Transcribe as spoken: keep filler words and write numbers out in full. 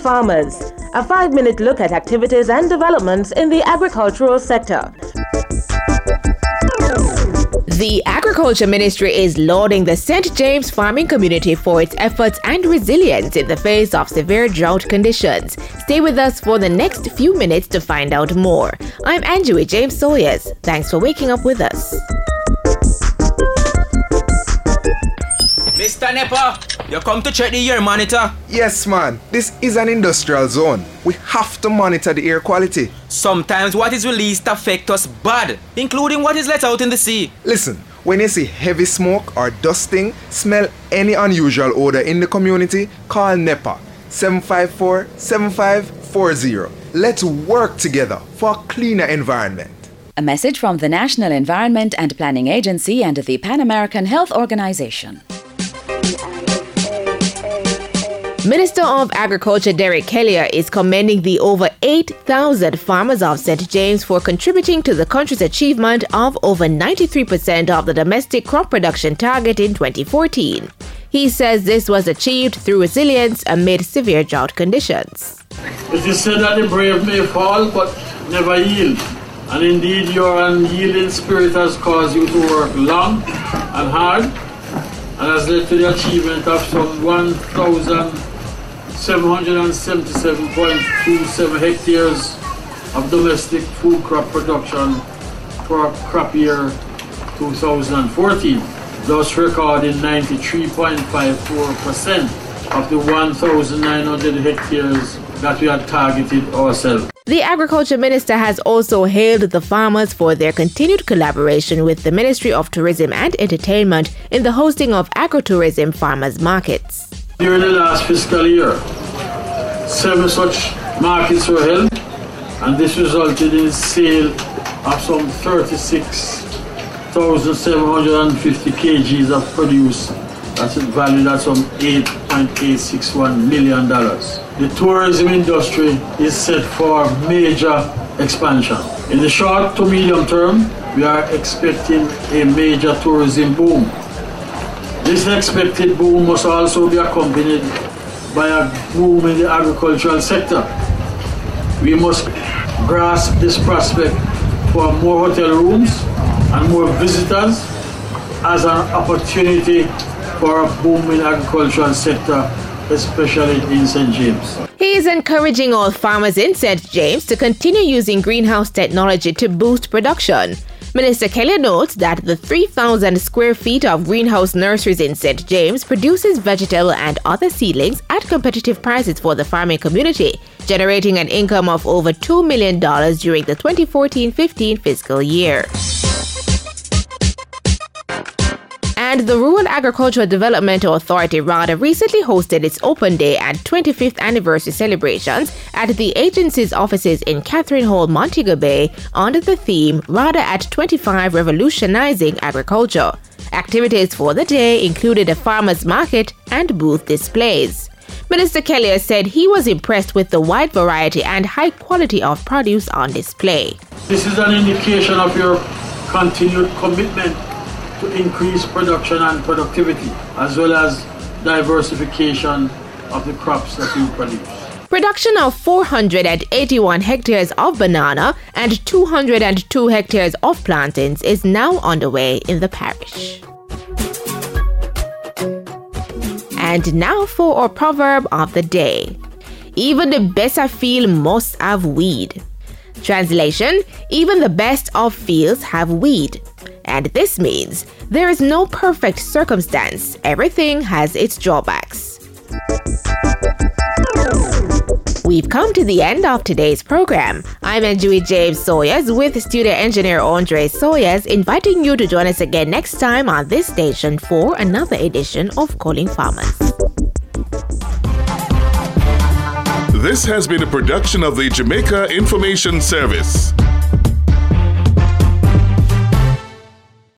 Farmers, a five-minute look at activities and developments in the agricultural sector. The Agriculture Ministry is lauding the Saint James farming community for its efforts and resilience in the face of severe drought conditions. Stay with us for the next few minutes to find out more. I'm Angie James Sawyers. Thanks for waking up with us. Mister Nepa, you come to check the air monitor? Yes, man. This is an industrial zone. We have to monitor the air quality. Sometimes what is released affects us bad, including what is let out in the sea. Listen, when you see heavy smoke or dusting, smell any unusual odor in the community, call NEPA seven five four, seven five four zero. Let's work together for a cleaner environment. A message from the National Environment and Planning Agency and the Pan American Health Organization. Minister of Agriculture Derek Kelliher is commending the over eight thousand farmers of Saint James for contributing to the country's achievement of over ninety-three percent of the domestic crop production target in twenty fourteen. He says this was achieved through resilience amid severe drought conditions. It is said that the brave may fall but never yield. And indeed your unyielding spirit has caused you to work long and hard and has led to the achievement of some one thousand seven hundred seventy-seven point two seven hectares of domestic food crop production for crop year two thousand fourteen, thus recording ninety-three point five four percent of the one thousand nine hundred hectares that we had targeted ourselves. The Agriculture Minister has also hailed the farmers for their continued collaboration with the Ministry of Tourism and Entertainment in the hosting of agritourism farmers markets. During the last fiscal year, seven such markets were held, and this resulted in sale of some thirty-six thousand seven hundred fifty kilograms of produce that's valued at some eight point eight six one million dollars. The tourism industry is set for major expansion. In the short to medium term, we are expecting a major tourism boom. This expected boom must also be accompanied by a boom in the agricultural sector. We must grasp this prospect for more hotel rooms and more visitors as an opportunity for a boom in the agricultural sector, especially in Saint James. He is encouraging all farmers in Saint James to continue using greenhouse technology to boost production. Minister Kelliher notes that the three thousand square feet of greenhouse nurseries in Saint James produces vegetable and other seedlings at competitive prices for the farming community, generating an income of over two million dollars during the twenty fourteen fifteen fiscal year. And the Rural Agricultural Development Authority, RADA, recently hosted its Open Day and twenty-fifth anniversary celebrations at the agency's offices in Catherine Hall, Montego Bay, under the theme RADA at twenty-five Revolutionizing Agriculture. Activities for the day included a farmers market and booth displays. Minister Kelliher said he was impressed with the wide variety and high quality of produce on display. This is an indication of your continued commitment to increase production and productivity, as well as diversification of the crops that you produce. Production of four hundred eighty-one hectares of banana and two hundred two hectares of plantains is now underway in the parish. And now for our proverb of the day. Even the best of field must have weed. Translation, even the best of fields have weed. And this means there is no perfect circumstance. Everything has its drawbacks. We've come to the end of today's program. I'm Angie James Sawyers with studio engineer Andre Sawyers, inviting you to join us again next time on this station for another edition of Calling Farmers. This has been a production of the Jamaica Information Service.